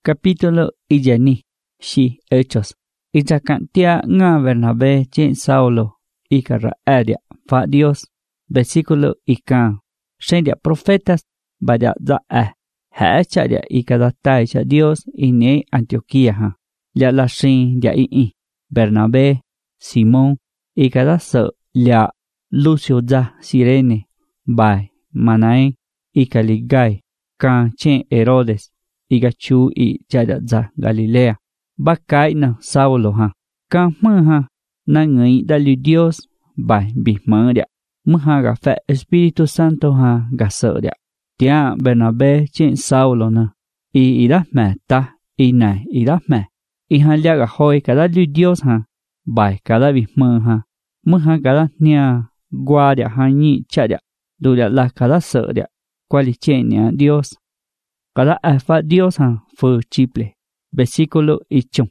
Capítulo Iyani, si Hechos. Ichacantia nga Bernabé chen Saulo, Icaradia, fa Dios. Versículo Ican. Shendia profetas, vaya za hachadia Icadatai cha Dios ine Antioquia ha. Ya la shin dia Bernabé, Simón, Icadaso, ya Lucio za Sirene, bai, Manaen, Icaligai, can chen Herodes. Igachu i chaya za Galilea. Bakai na Saulo ha. Kan ha. Na ngui dali Dios. Bai bismang dia. Mha ga fe Espíritu Santo ha ga sợ dia. Tia Bernabé chen Saulo na. I ida me ta. I na ida me. I ha lia ga hoi kada li Dios ha. Bai kada bismang ha. Mha kada nia gua dia ha ni chaya. Du dia la kada sợ dia. Quali chen nia Dios. Cada alfa Dios ha fue chiple. Versículo ichum.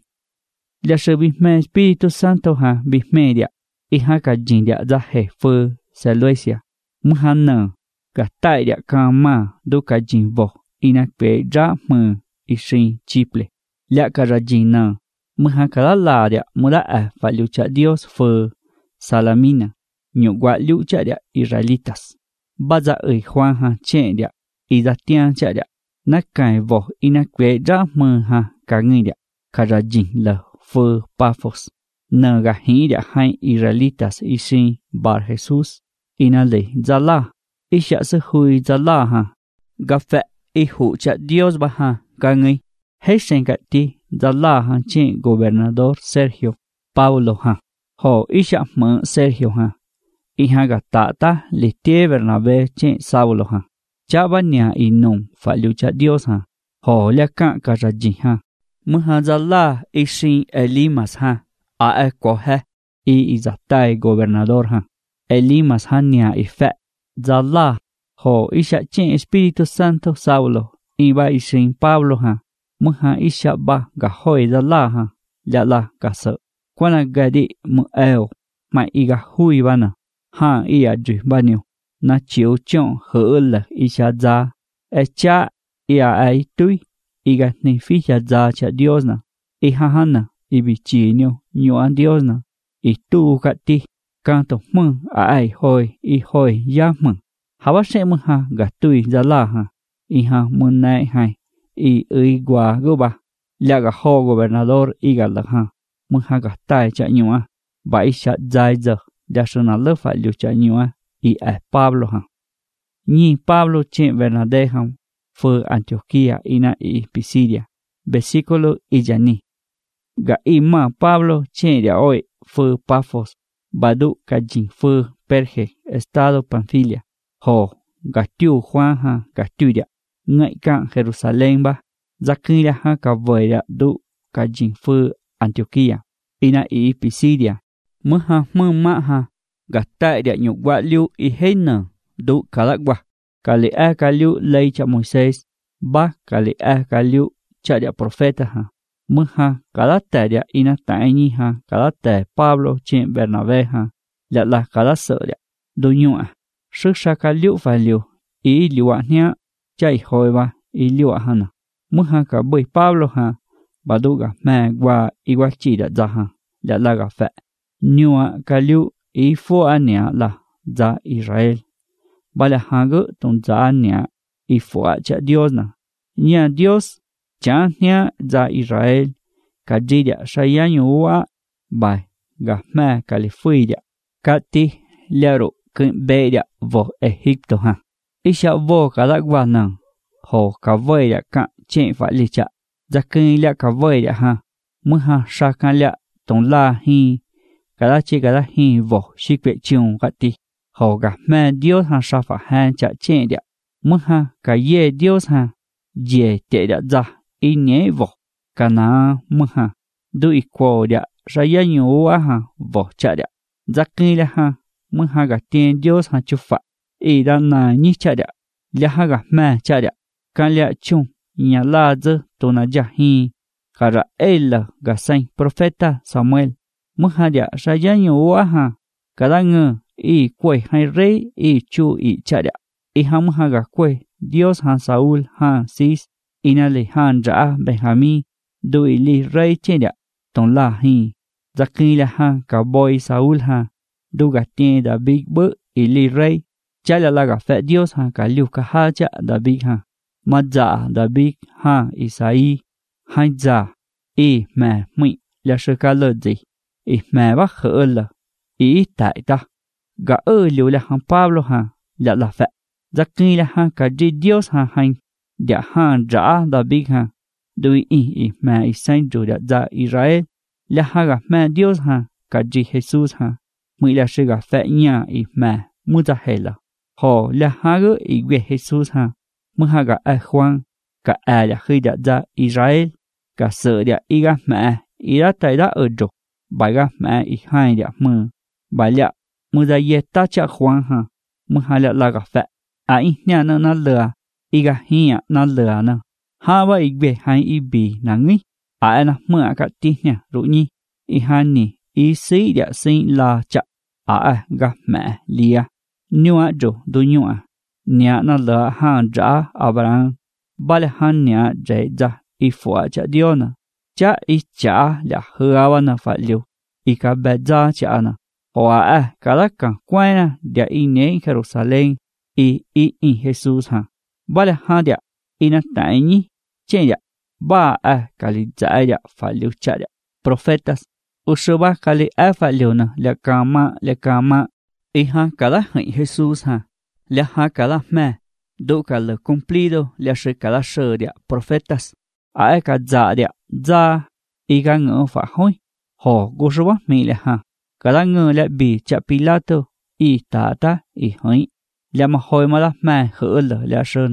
Ya se bisme Espíritu Santo ha bismedia. Y ha ka jindia za he fue Seluesia. Muhana. Ka taidia ka ma do ka jinvo. Ina kwe ja mu ishin chiple. Ya ka rajina. Muha ka la dia muda alfa lucha Dios fue Salamina. Nyugwa lucha dia Israelitas. Baza Juan ha chen dia. Y da tian cha dia. Na cài vỏ ina quế ra mơ ha cả người địa cả ra jin lờ phơ Paphos nờ gà hí địa hai Israelitas isin bar Jesus ina lệ ra la isha sư hui ra la ha gà phẹ i hụ cha Dios ba ha cả người hết sen cả ti ra la ha trên gobernador Sergio Paulo ha họ isha mơ Sergio ha iha gà tạ ta lệ tie Bernabé trên Saulo ha Chaba nia inum fa lucha Dios ha. Ho lia ka karaji ha. Muhazala ishin Elimas ha. A eko he. I izatai gobernador ha. Elimas ha nia ife. Zala. Ho isha chen Espíritu Santo Saulo. Iba ishin Pablo ha. Muha isha ba gahoi zala ha. Lia la gaso. Kwana gadi mu eo. Ma iga hui bana. Ha iya ju banyo. Na chiếu chọn hở là isha za cha ia ai tui iga ni ficha za cha Dios na ihahana ibichino nyo an Dios na itu kati kanto mung ai hoi ya mung hawa se mung ha ga tui za la ha iha mun nai hai gua go ba la ga ho gobernador iga la ha mung ha ga tai cha nyo a ba isha za za da sona le fa lu cha nyo a y a Pablo ha. Ni Pablo chen Bernabé ha fue Antioquía ina y Pisidia. Versículo Iyani. Ga ima Pablo chen ya hoy fue Paphos. Badu kajin fue Perge, estado Panfilia. Ho, gatiu Juan ha gatuya. Ngay kan Jerusalén ba. Zakira ha kavoya du kajin fue Antioquía ina y Pisidia. Muha ma ha. Gata dia nyugwa liu i heina du kalakwa kali kaliu lei cha Moisés ba kali kaliu cha dia profeta ha muha kalata dia ina taini ha kalata Pablo chen Bernabé ha la kalasa dia du nyua shisha kaliu fa liu i liwa nya chai hoiba i liwa hana muha ka bui Pablo ha baduga ma gwa igwa chi da za ha la ga fa nyua kaliu y fue ania la za Israel. Vale hago ton za ania y fue cha Dios na. Nia Dios cha nia za Israel. Kajidia shayanyo wa bai gahma Califuria. Kati lero bedia vo Egipto ha. Isha vo kalagwa nang. Ho kavoya ka chen fa licha. Zakin lia kavoya ha. Muha shakan lia ton la hi. Cada chi cada hi vo shikwe chiung gati ho ga ma Dios ha shafa han cha chen dia muha ka ye Dios ha ye te da za inye vo kana muha du ikwo dia shaya nyu wa ha vo cha dia zakila ha muha ga tien Dios ha chufa e da na ni cha dia la ha ga ma cha dia kan lia chung nya la ze to na ja hi kara el ga sain profeta Samuel Muhadia shayanyo waha kadang i kwe hai rey i chu i charia i hamhaga kwe Dios ha Saúl ha sis ina le han ra Benjamin du ili rey che dia tong la hi zakin la ha ka boy Saúl ha du ga tien David bơ ili rey cha la ga fe Dios ha ka liu ka ha cha David ha ma za David ha Isai hai za mà mị là sự ca lợn gì mà bác khở là tại ta gã liu là hàng Pablo ha là phải giặc kia là hàng cả Dios ha hành để hàng trả David ha đôi mà Israel rồi đã ra Israel là hàng gặp mà Dios ha cả Jesus ha mị là sự gặp phải nhà mà mua ra hệ là họ là hàng gỡ về Jesus ha mua hàng gặp Juan cả là khi đã ra Israel cả sợ địa iga mẹ ira tay đã ở chỗ bài ga mẹ ít hai địa mưa bài lẹ mưa ra ye ta cha khoan ha mưa hai lẹ là gặp phải ai nhà nó lừa iga hia nó lừa nó ha ba ít về hai ít bì nắng ấy ai nó mưa cả tí nha rồi nhi ít hai nè ít sĩ địa sinh là cha ai gặp mẹ lia nhua chỗ đôi nhua nhà nó lừa hàng trả Abraham bài hàng nhà dễ ra ifua cha diona cha cha la hua na fa liu ika beza cha na hoa kala kan kwaina dia ine Jerusalén Jesus ha bale ha dia ina taini chen dia ba kali za dia fa liu cha dia profetas ushoba kali fa liu na le kama ha kala Jesus ha le ha kala me do kala cumplido le she kala she dia profetas ai cả dạ địa dạ ý cả ngỡ phải hoi họ cố số mi lệ ha cả là ngờ lệ bị chạ Pilato ý ta ý hoi lệ mà hồi mà là mẹ hở lỡ lệ sơ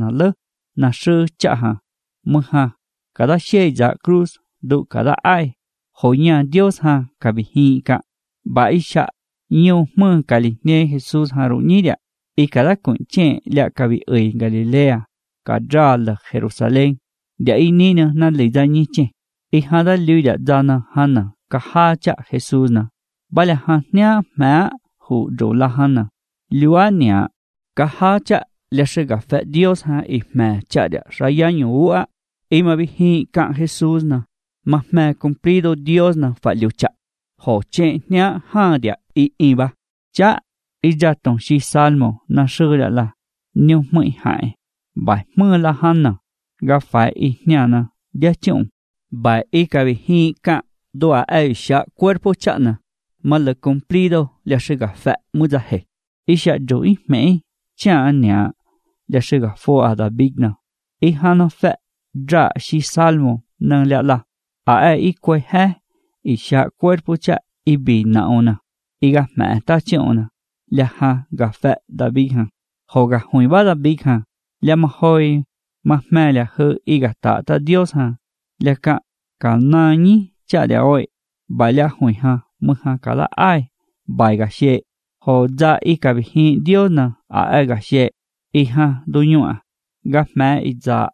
na sơ chạ ha mơ ha cả là xe dạ cruz độ cả là ai hồi nhà Dios ha cả bị hi cả bảy chạ nhiều mơ cả li nghe Jesus ha rồi nhỉ địa ý cả là cũng chè lệ cả bị ở Galilea cả ra là Jerusalem dia ini na le da ni che e ha da lu da da na hana ka ha cha Jesus na bale ha nya ma hu do la hana lua nya ka ha cha le se ga fa Dios ha e ma cha da ra ya nyu a e ma bi hi ka Jesus na ma ma cumplido Dios na fa lu cha ho che nya ha dia e ba cha e ja tong si salmo na se da la nyu mai hai bai mơ la hana gặp phải ít nhà na dia chung bài y cái hi cả doa ai sa cuerpo cha na mà le cumplido le se gặp phải muza he isha doi me cha nya le se gặp fo a David na y hana fa dra si salmo nang la ai y quay ha isha cuerpo cha y bi na ona y gặp mẹ ta chona le ha gặp phải David ha ho ga hui ba David ha le ma hoi mà mẹ là hơi ý gà ta Dios ha là cả na nhí cha để oi bài là hồi ha mơ ha cả là ai bài gà xe họ ra ý cả bị hi Dios na ai gà xe ý ha đôi nhua gà mẹ ý ra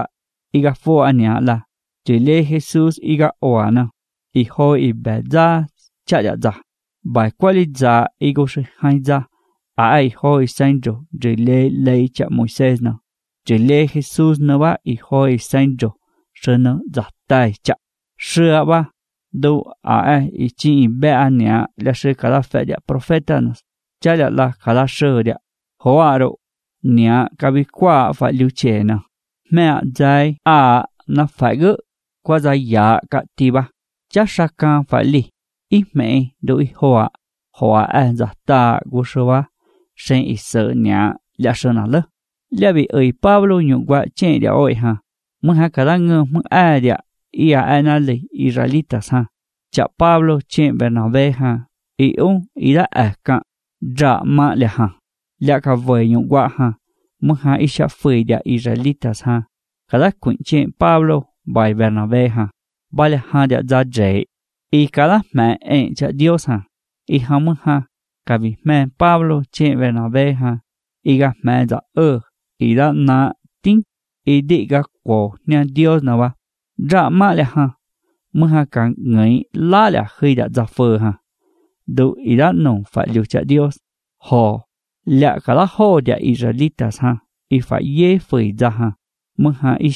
ý gà phô anh nhà là chỉ lê Jesus ý gà oa na ý hồi ý bé ra cha để ra bài quay lý ra ý gô sẽ hay ra ai hồi sinh rồi chỉ lê lấy cha Moses na chỉ lê Jesus nó ba ý hồi sinh rồi sơ nó giặt tay chạ sơ ba đâu ý chỉ bé anh nhà là sơ cả là phải địa profeta nó chả là cả là sơ địa hoa rồi nhà cả bị qua phải lưu chế nè mẹ dạy nó phải gỡ qua dạy giả cả ti ba chắc sa can phải li ít mẹ đôi hoa giặt ta của sơ ba sinh ít sợ nhà là sơ nào lơ lẽ bị ơi Pablo nhung qua trên địa oi ha mừng ha cả ngơ mừng ai địa ia anale Israelitas ha cha Pablo trên Bernabé ha ira cả ra ma le ha lẽ cả vơi nhung qua ha mừng ha isha phơi địa Israelitas ha cả cũng trên Pablo bài Bernabé ha bài le ha địa ra dễ cả mẹ cha Dios ha ha mừng ha cả vì mẹ Pablo trên Bernabé ha iga mẹ ra ira na tin đi ga ko nha Dios na wa ra ma le ha mơ ha càng ngấy la le khi đã ra phơ ha do ira no phải lưu cha Dios ho lẽ cả la ho de Israelitas ha phải ye phơi ra ha mơ ha isha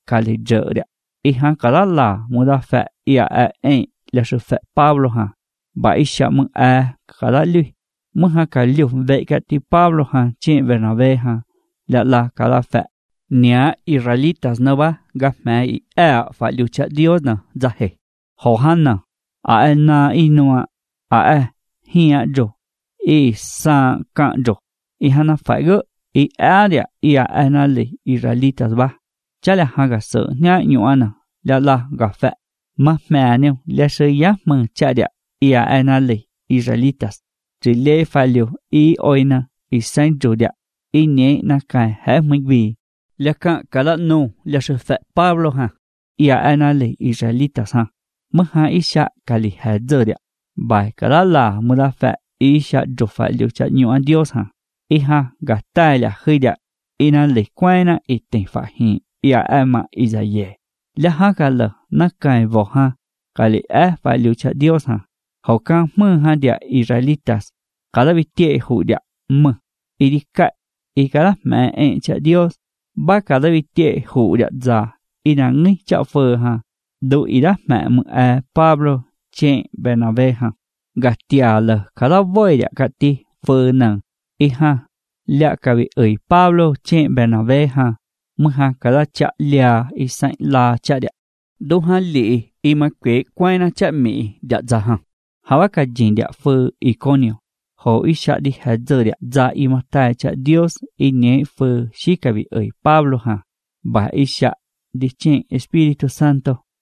cali dở đấy. Y ha cả là mua ra phệ ia là sự phệ Pablo ha. Bà ý xa mừng cả lui. Mừng ha cả liu vệ cả ti Pablo ha trên Bernabé ha. Là cả phệ. Nia Israelitas no ba gặp mẹ phải liu cha Dios na ra he. Hồ han na. Na inua. Hia jo. Sa kan jo. Y ha na phải gỡ. Dia na le Israelitas ba. Chả là ha gà sợ nhá nhụ ana là gà phệ mà mẹ nêu là sự giác mừng chả địa na le Israelitas chỉ lê phải liều oina sang chủ địa nhé na cái hết mình vì là cả là no là sự phệ Pablo ha na le Israelitas ha mà ha isha kali hết giờ địa bài cả là mua là phệ isha chủ phải liều chả nhụ an Dios ha ha gà tai là hơi địa na le quay na tiền phải hi mà Isaie. Là ha cả là nát cái vỏ ha, cái lẽ phải liều cha Dios ha. Họ càng mơ ha địa Israelitas, cả là bị tiệt hụt địa mơ. Đi cái, cả là mẹ cha Dios, ba cả là bị tiệt hụt địa già, là ngay cha phơ ha. Đủ là mẹ mơ Pablo trên Bernabé ha. Gạt tia là cả là voi địa gạt ti phơ nằng. Ha, là cả bị Pablo trên Bernabé ha. Mơ ha cả là chạ lia sang la chạ địa. Đâu ha lì mà quế quay na chạ mỹ địa ra ha. Hawa cả dình địa phơ Iconio. Họ chạ đi hết giờ địa ra mà tai chạ Dios nhé phơ xí cả bị Pablo ha. Bà chạ đi trên Espíritu Santo.